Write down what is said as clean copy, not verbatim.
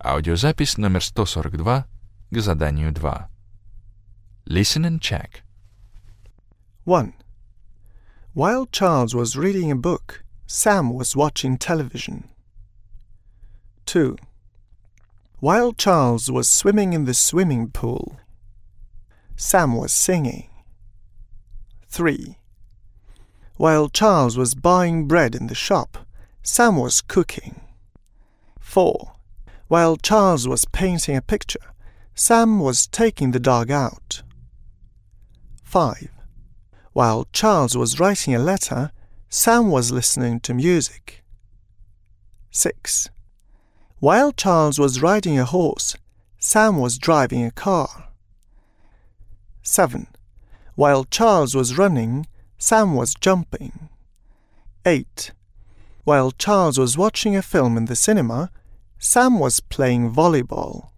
Аудиозапись номер 142 к заданию 2. Listen and check. 1. While Charles was reading a book, Sam was watching television. 2. While Charles was swimming in the swimming pool, Sam was singing. 3. While Charles was buying bread in the shop, Sam was cooking. 4. While Charles was painting a picture, Sam was taking the dog out. 5. While Charles was writing a letter, Sam was listening to music. 6. While Charles was riding a horse, Sam was driving a car. 7. While Charles was running, Sam was jumping. 8. While Charles was watching a film in the cinema, Sam was playing volleyball.